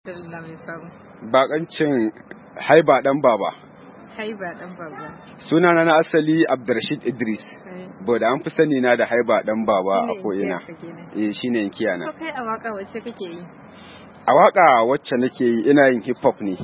Baƙancin Haiba ɗan baba. Haiba ɗan baba. Sunana na asali Abdurrashid Idris. Boda an fi sani na da Haiba ɗan baba a ko'ina. Shine yankiya na. To kai a waka wacce kake yi? A waka wacce nake yi ina yin hip hop ne.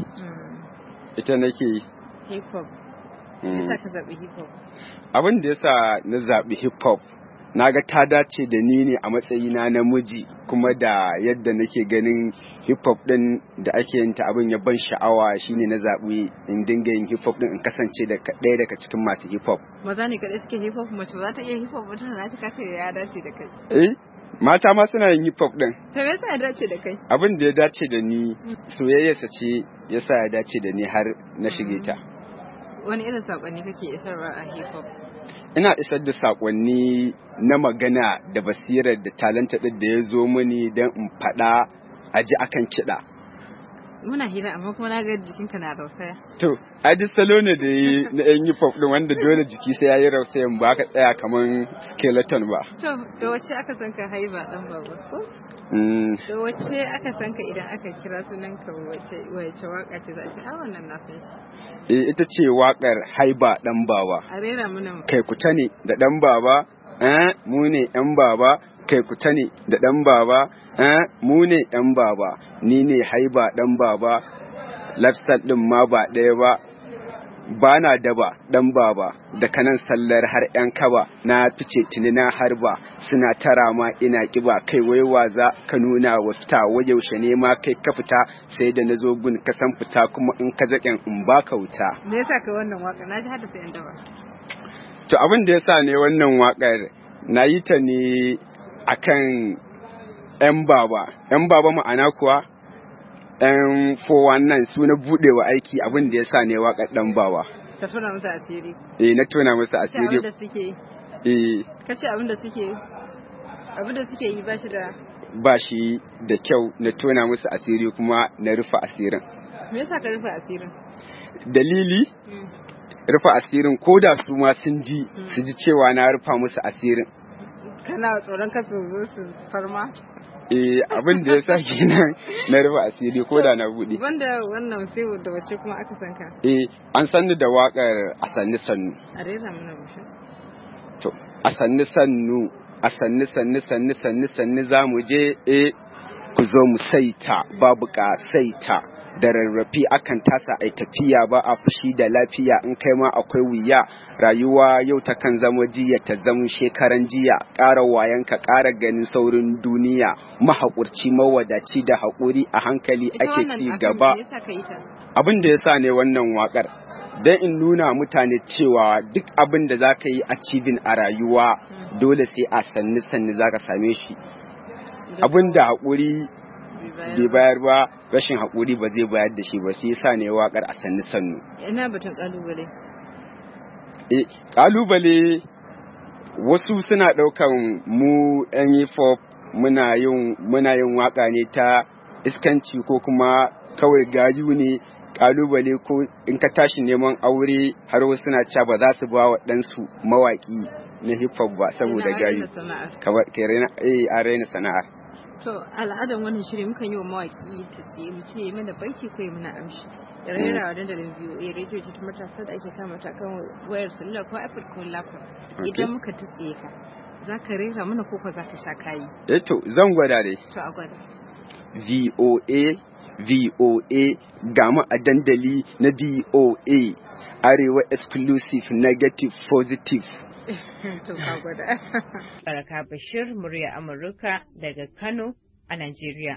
Ita nake yi. Hip hop. Yasa ka zaɓi hip hop? Abin da yasa na zaɓi hip hop, na ga ta dace da ni ne a matsayina namiji, kuma da yadda nake ganin hip hop din da ake yin ta abin ya ban sha'awa, shine na zaɓi in dinga yin hip hop din in kasance da ɗaya daga cikin masu hip hop. Maza ne kaɗai suke hip hop, mace ba za ta iya hip hop ba, tana ta kace ya dace da kai. Mata ma suna yin hip hop din. To me yasa ya dace da kai? Abin da ya dace da ni soyayyarsa ce yasa ya dace da ni har na shige ta. Wani irin saƙonni kake isarwa a hip hop? Ina isar da saƙonni na magana da basirar da talenta ɗin da ya zo mini don in faɗa a ji akan kiɗa. Muna hira amma kuma na ga jikinka na rausaya. To, a duk salo ne da yi na yan hip hop ɗin wanda dole jiki sai ya yi rausayan ba ka tsaya kamar skeleton ba. To, da wacce aka san ka Haiba ɗan baba ko? Da wacce aka san ka idan aka kira sunanka wacce waka ce za a ce wannan na san shi? Ita ce wakar Haiba ɗan baba. A rera mana. Kai ku ta ne da ɗan baba, mu ne ƴan baba, kai ku ta ne da ɗan baba, mu ne ƴan baba, ni ne Haiba ɗan baba, lifestyle ɗin ma ba ɗaya ba. Ba na daba ɗan baba, da kanan sallar har ‘yan kaba, na fice tuni na harba, suna tara ma ina kiba, kai waiwa za ka nuna wa fita, yaushe ne ma kai ka fita, sai da na zo gun ka san fita, kuma in ka zaƙen in ba ka wuta. Me yasa ka wannan waka? Na ji hada sai ‘yan daba. To abin da yasa ne wannan wakar, na yi ta ne akan ‘yan baba ma'ana kuwa ɗan 419 su na buɗewa aiki, abin da ya sa ne waƙar ɗan baba. Ka tona musu asiri? Na tona musu asiri. Abin da suke yi? Ka ce abin da suke yi ba shi da? Ba shi da kyau, na tona musu asiri kuma na rufe asirin. Me yasa ka rufe asirin? Dalili? Rufe asirin ko da su ma sun ji, su ji cewa na rufa musu asirin. Kana tsoron ka su zo su farma? Abin da ya sa kenan na rufe asiri ko da na buɗe. Banda wannan sai da wace kuma aka san ka? An sanni da waƙar a sanni sannu. A rera mana bushe. To, a sanni sannu, a sanni za mu je, ku zo mu saita, babu saita. Da rarrafi akan tasa ai tafiya, ba a fushi da lafiya, in kai ma akwai wuya, rayuwa yau ta kan zama jiya ta zama shekaran jiya, ƙara wayanka ƙara ganin saurin duniya, mahaƙurci mawadaci da haƙuri a hankali ake ci gaba. Abin da ya sa ne wannan waƙar, don in nuna mutane cewa duk abin da za ka yi achieving a rayuwa dole sai a sanni za ka same shi. Abin da haƙuri bai bayar ba, rashin haƙuri ba zai bayar da shi ba, sai yasa ne waƙar a sannu. Ina batun ƙalubale? Ƙalubale wasu suna ɗaukan mu ‘yan hip hop muna yin waƙa ne ta iskanci ko kuma kawai gayu ne. Ƙalubale ko in ka tashi neman aure, har wasu suna cewa ba za su ba wa ɗansu mawaƙi na hip hop ba saboda gayu. A raina sana'ar. To, al'adan wannan shiri mukan yi wa mawaƙi ta tsaye mu ce mana baiti ko mana amshi. Da rera wa dandalin VOA rediyo ce ta matasa da ake kama ta kan wayar salula ko iPad ko laptop. Idan muka tsaye ka, za ka rera mana ko za ka sha kayi? To, zan gwada dai. To, a gwada. VOA, gamu a dandali na VOA, Arewa exclusive, negative, positive. To ka gwada. Baraka Bashir, murya Amurka daga Kano a Najeriya.